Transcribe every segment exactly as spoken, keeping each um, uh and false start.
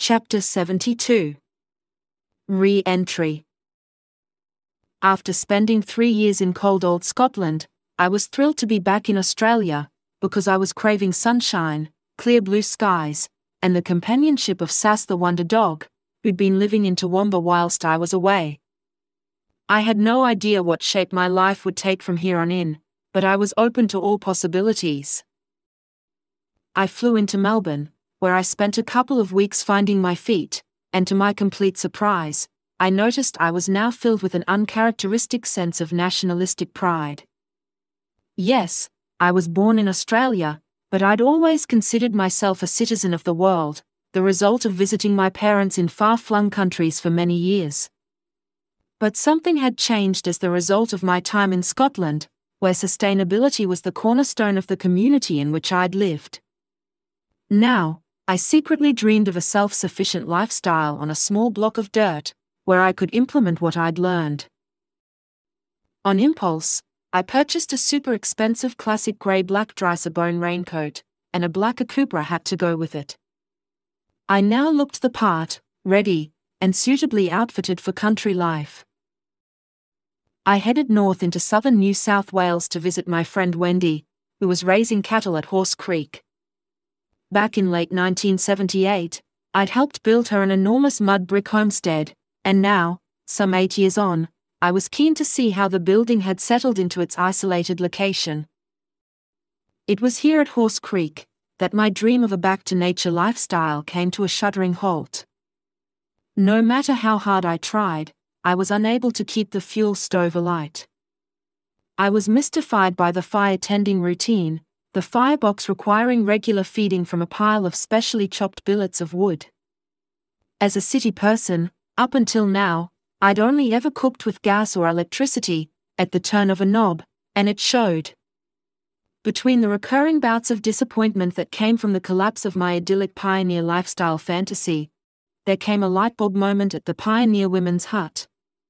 Chapter seventy-two. Re-entry. After spending three years in cold old Scotland, I was thrilled to be back in Australia, because I was craving sunshine, clear blue skies, and the companionship of Sass the Wonder Dog, who'd been living in Toowoomba whilst I was away. I had no idea what shape my life would take from here on in, but I was open to all possibilities. I flew into Melbourne, where I spent a couple of weeks finding my feet, and to my complete surprise, I noticed I was now filled with an uncharacteristic sense of nationalistic pride. Yes, I was born in Australia, but I'd always considered myself a citizen of the world, the result of visiting my parents in far-flung countries for many years. But something had changed as the result of my time in Scotland, where sustainability was the cornerstone of the community in which I'd lived. Now, I secretly dreamed of a self-sufficient lifestyle on a small block of dirt, where I could implement what I'd learned. On impulse, I purchased a super expensive classic grey-black Drysabone raincoat, and a black Akubra hat to go with it. I now looked the part, ready, and suitably outfitted for country life. I headed north into southern New South Wales to visit my friend Wendy, who was raising cattle at Horse Creek. Back in late nineteen seventy-eight, I'd helped build her an enormous mud brick homestead, and now, some eight years on, I was keen to see how the building had settled into its isolated location. It was here at Horse Creek that my dream of a back-to-nature lifestyle came to a shuddering halt. No matter how hard I tried, I was unable to keep the fuel stove alight. I was mystified by the fire tending routine, the firebox requiring regular feeding from a pile of specially chopped billets of wood. As a city person, up until now, I'd only ever cooked with gas or electricity, at the turn of a knob, and it showed. Between the recurring bouts of disappointment that came from the collapse of my idyllic pioneer lifestyle fantasy, there came a lightbulb moment at the Pioneer Women's Hut.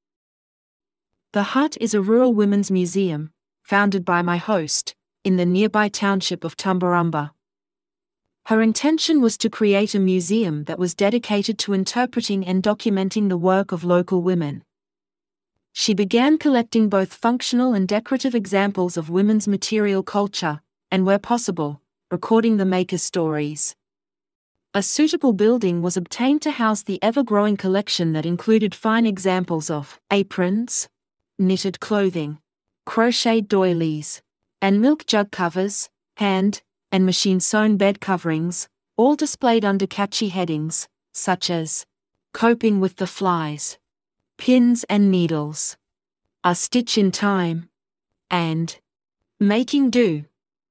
The Hut is a rural women's museum, founded by my host, in the nearby township of Tumbarumba. Her intention was to create a museum that was dedicated to interpreting and documenting the work of local women. She began collecting both functional and decorative examples of women's material culture, and where possible, recording the makers' stories. A suitable building was obtained to house the ever-growing collection that included fine examples of aprons, knitted clothing, crocheted doilies, and milk jug covers, hand and machine-sewn bed coverings, all displayed under catchy headings, such as Coping with the Flies, Pins and Needles, A Stitch in Time, and Making Do.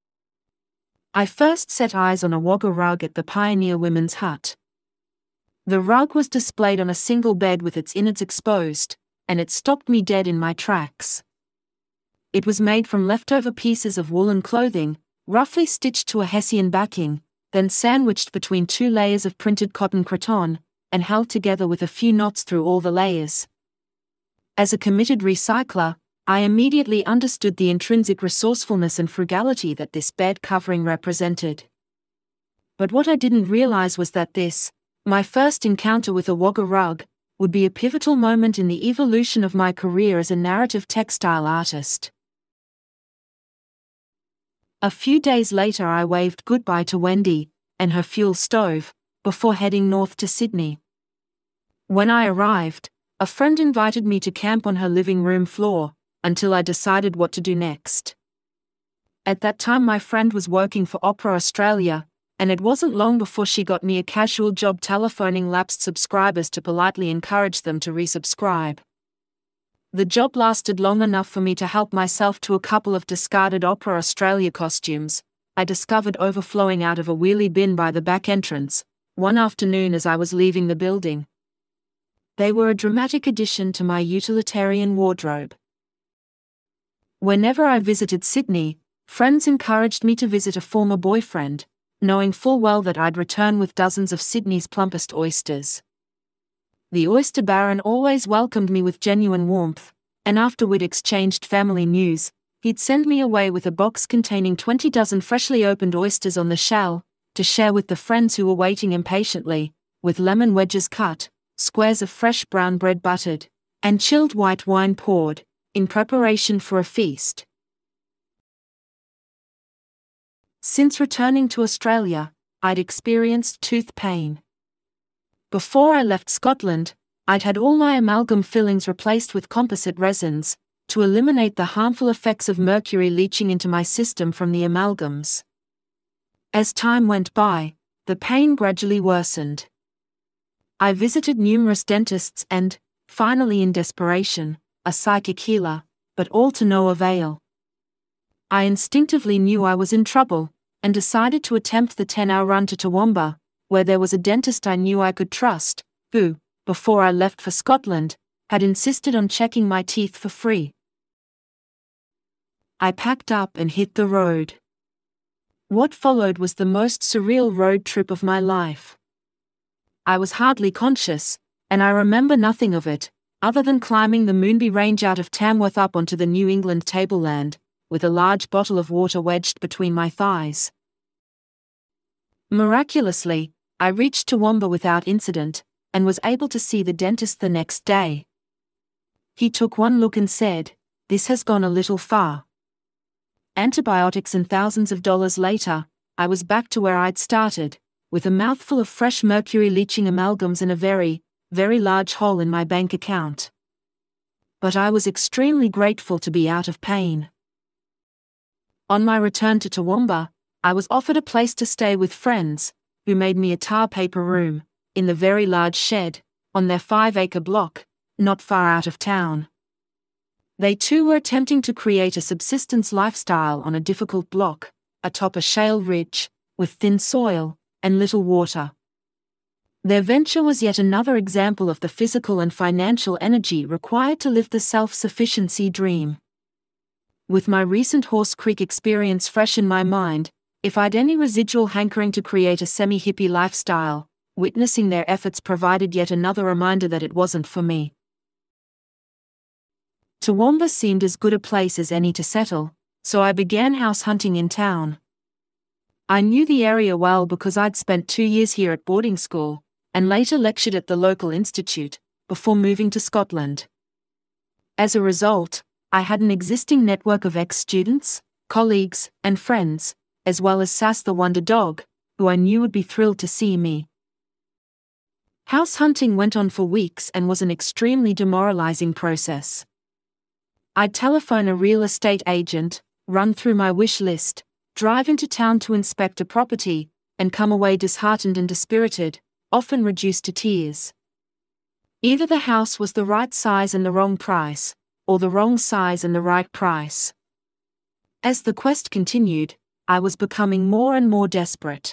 I first set eyes on a wagga rug at the Pioneer Women's Hut. The rug was displayed on a single bed with its innards exposed, and it stopped me dead in my tracks. It was made from leftover pieces of woolen clothing, roughly stitched to a Hessian backing, then sandwiched between two layers of printed cotton cretonne, and held together with a few knots through all the layers. As a committed recycler, I immediately understood the intrinsic resourcefulness and frugality that this bed covering represented. But what I didn't realize was that this, my first encounter with a wagga rug, would be a pivotal moment in the evolution of my career as a narrative textile artist. A few days later I waved goodbye to Wendy and her fuel stove, before heading north to Sydney. When I arrived, a friend invited me to camp on her living room floor, until I decided what to do next. At that time my friend was working for Opera Australia, and it wasn't long before she got me a casual job telephoning lapsed subscribers to politely encourage them to resubscribe. The job lasted long enough for me to help myself to a couple of discarded Opera Australia costumes I discovered overflowing out of a wheelie bin by the back entrance, one afternoon as I was leaving the building. They were a dramatic addition to my utilitarian wardrobe. Whenever I visited Sydney, friends encouraged me to visit a former boyfriend, knowing full well that I'd return with dozens of Sydney's plumpest oysters. The oyster baron always welcomed me with genuine warmth, and after we'd exchanged family news, he'd send me away with a box containing twenty dozen freshly opened oysters on the shell, to share with the friends who were waiting impatiently, with lemon wedges cut, squares of fresh brown bread buttered, and chilled white wine poured, in preparation for a feast. Since returning to Australia, I'd experienced tooth pain. Before I left Scotland, I'd had all my amalgam fillings replaced with composite resins, to eliminate the harmful effects of mercury leaching into my system from the amalgams. As time went by, the pain gradually worsened. I visited numerous dentists and, finally in desperation, a psychic healer, but all to no avail. I instinctively knew I was in trouble, and decided to attempt the ten-hour run to Toowoomba, where there was a dentist I knew I could trust, who, before I left for Scotland, had insisted on checking my teeth for free. I packed up and hit the road. What followed was the most surreal road trip of my life. I was hardly conscious, and I remember nothing of it, other than climbing the Moonbi Range out of Tamworth up onto the New England tableland, with a large bottle of water wedged between my thighs. Miraculously, I reached Toowoomba without incident, and was able to see the dentist the next day. He took one look and said, "This has gone a little far." Antibiotics and thousands of dollars later, I was back to where I'd started, with a mouthful of fresh mercury-leaching amalgams and a very, very large hole in my bank account. But I was extremely grateful to be out of pain. On my return to Toowoomba, I was offered a place to stay with friends, who made me a tar paper room, in the very large shed, on their five-acre block, not far out of town. They too were attempting to create a subsistence lifestyle on a difficult block, atop a shale ridge, with thin soil, and little water. Their venture was yet another example of the physical and financial energy required to live the self-sufficiency dream. With my recent Horse Creek experience fresh in my mind, if I'd any residual hankering to create a semi-hippie lifestyle, witnessing their efforts provided yet another reminder that it wasn't for me. Toowoomba seemed as good a place as any to settle, so I began house hunting in town. I knew the area well because I'd spent two years here at boarding school, and later lectured at the local institute, before moving to Scotland. As a result, I had an existing network of ex-students, colleagues, and friends, as well as Sass the Wonder Dog, who I knew would be thrilled to see me. House hunting went on for weeks and was an extremely demoralizing process. I'd telephone a real estate agent, run through my wish list, drive into town to inspect a property, and come away disheartened and dispirited, often reduced to tears. Either the house was the right size and the wrong price, or the wrong size and the right price. As the quest continued, I was becoming more and more desperate.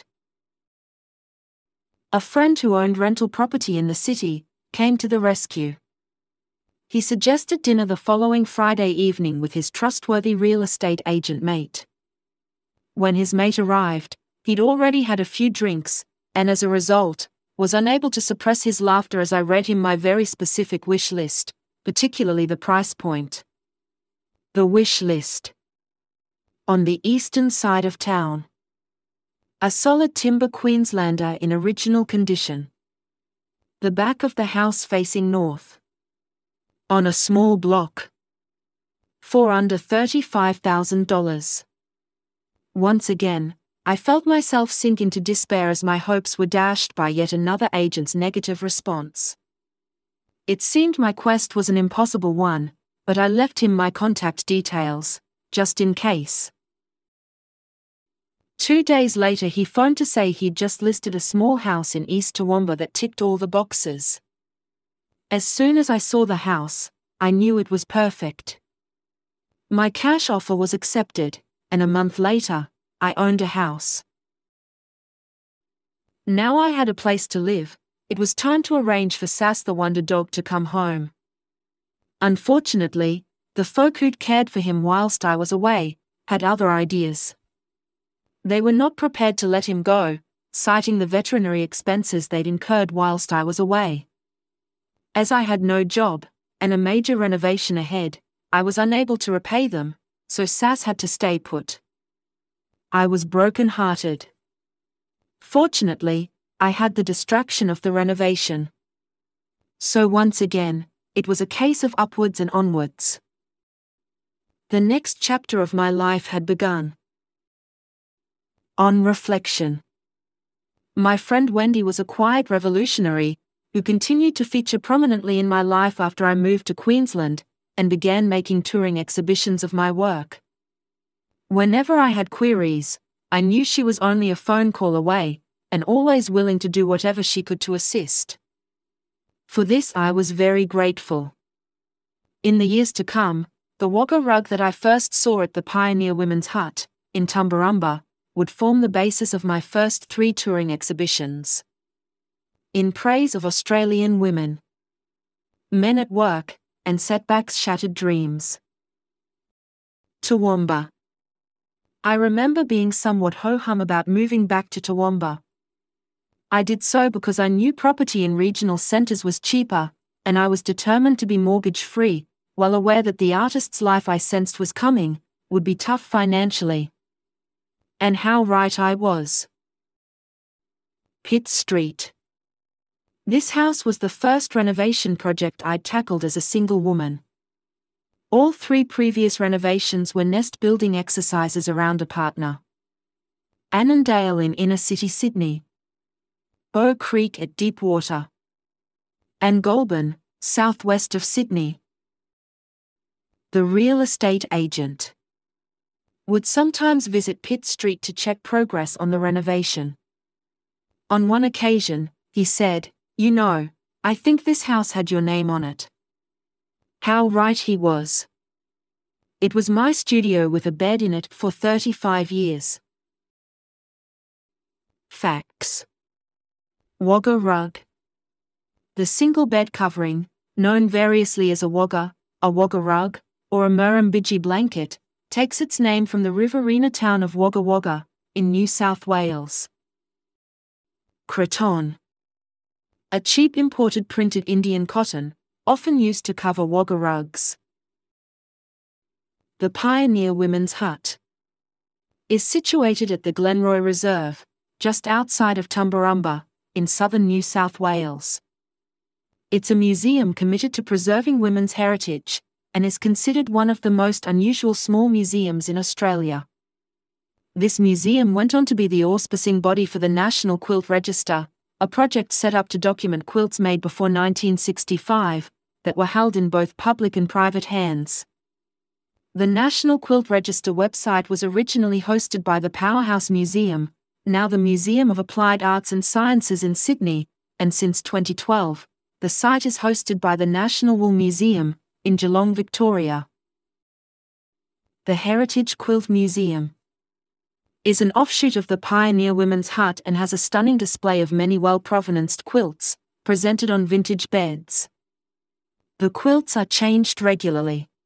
A friend who owned rental property in the city came to the rescue. He suggested dinner the following Friday evening with his trustworthy real estate agent mate. When his mate arrived, he'd already had a few drinks, and as a result, was unable to suppress his laughter as I read him my very specific wish list, particularly the price point. The wish list. On the eastern side of town. A solid timber Queenslander in original condition. The back of the house facing north. On a small block. For under thirty-five thousand dollars. Once again, I felt myself sink into despair as my hopes were dashed by yet another agent's negative response. It seemed my quest was an impossible one, but I left him my contact details, just in case. Two days later he phoned to say he'd just listed a small house in East Toowoomba that ticked all the boxes. As soon as I saw the house, I knew it was perfect. My cash offer was accepted, and a month later, I owned a house. Now I had a place to live, it was time to arrange for Sass the Wonder Dog to come home. Unfortunately, the folk who'd cared for him whilst I was away had other ideas. They were not prepared to let him go, citing the veterinary expenses they'd incurred whilst I was away. As I had no job, and a major renovation ahead, I was unable to repay them, so Sass had to stay put. I was broken-hearted. Fortunately, I had the distraction of the renovation. So once again, it was a case of upwards and onwards. The next chapter of my life had begun. On reflection. My friend Wendy was a quiet revolutionary, who continued to feature prominently in my life after I moved to Queensland, and began making touring exhibitions of my work. Whenever I had queries, I knew she was only a phone call away, and always willing to do whatever she could to assist. For this I was very grateful. In the years to come, the Wagga rug that I first saw at the Pioneer Women's Hut, in Tumbarumba, would form the basis of my first three touring exhibitions. In praise of Australian women, men at work, and setbacks shattered dreams. Toowoomba. I remember being somewhat ho-hum about moving back to Toowoomba. I did so because I knew property in regional centres was cheaper, and I was determined to be mortgage-free, well aware that the artist's life I sensed was coming would be tough financially. And how right I was. Pitt Street. This house was the first renovation project I'd tackled as a single woman. All three previous renovations were nest building exercises around a partner. Annandale in inner city Sydney, Bow Creek at Deepwater, and Goulburn, southwest of Sydney. The real estate agent would sometimes visit Pitt Street to check progress on the renovation. On one occasion, he said, "You know, I think this house had your name on it." How right he was. It was my studio with a bed in it for thirty-five years. Facts. Wagga rug. The single bed covering, known variously as a wagga, a wagga rug, or a Murrumbidgee blanket, takes its name from the riverina town of Wagga Wagga, in New South Wales. Cretonne. A cheap imported printed Indian cotton, often used to cover wagga rugs. The Pioneer Women's Hut is situated at the Glenroy Reserve, just outside of Tumbarumba, in southern New South Wales. It's a museum committed to preserving women's heritage, and is considered one of the most unusual small museums in Australia. This museum went on to be the auspicing body for the National Quilt Register, a project set up to document quilts made before nineteen sixty-five, that were held in both public and private hands. The National Quilt Register website was originally hosted by the Powerhouse Museum, now the Museum of Applied Arts and Sciences in Sydney, and since twenty twelve, the site is hosted by the National Wool Museum, in Geelong, Victoria. The Heritage Quilt Museum is an offshoot of the Pioneer Women's Hut and has a stunning display of many well-provenanced quilts, presented on vintage beds. The quilts are changed regularly.